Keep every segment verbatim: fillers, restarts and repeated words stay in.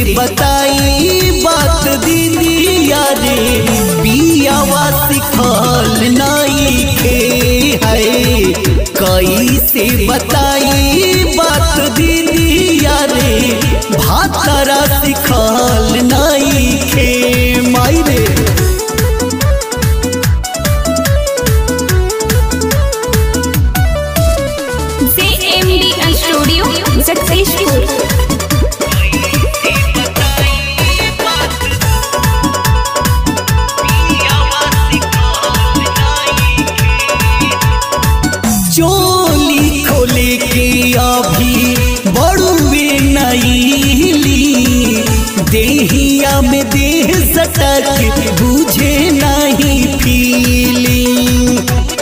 बताई बात दीदिया रे बियावा सिखल नइखे है। कैसे बताई बात दीदिया रे भातरा सिखल नइखे माई रे। Studio successful. चोली खोले के अभी बड़ुए नईली देहिया में देह सटक बुझे नहीं फीलिंग।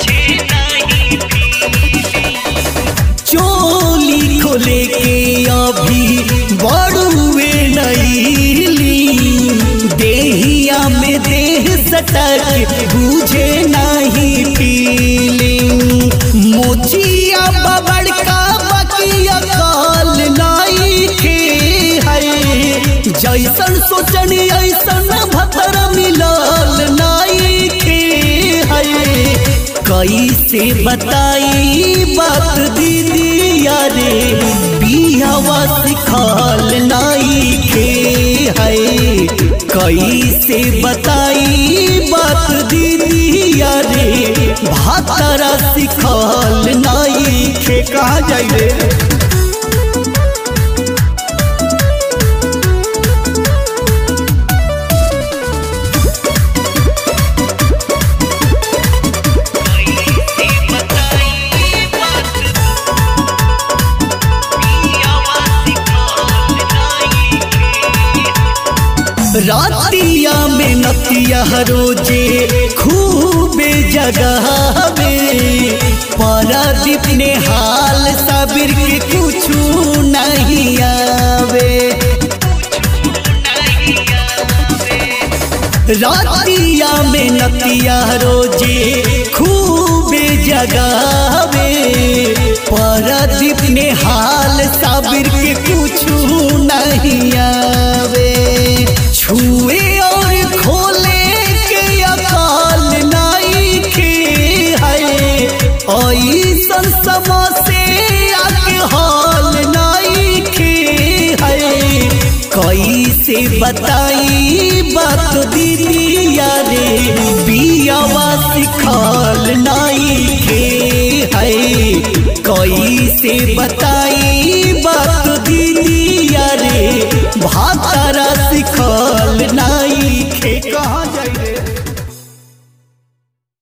चोली खोले के अभी बड़ुए नईली देहिया में देह सटक बुझे नहीं फीलिंग। मोचिया बबड़ का बकिया काल नइखे है। जैसन सोचनी ऐसन भतर मिलल नइखे है। कैसे बताई बात दीदिया रे बियावा सिखल नइखे है। कैसे बताई बात दीदिया रे भातरा सिखल नइखे। कहाँ जाई रे? रातिया में नतिया रोजे खूबे जगावे पारादीप ने हाल साबिर के कुछू नहीं आवे। रातिया में नतिया रोजे खूबे जगावे पारादीप ने हाल साबिर के कुछू नहीं आवे। छुए और खोले के अकाल नइखे है। ऐसन समसे आके हाल नइखे है। कैसे बताई बात दीदिया रे बियावा सिखल नइखे है। कैसे बता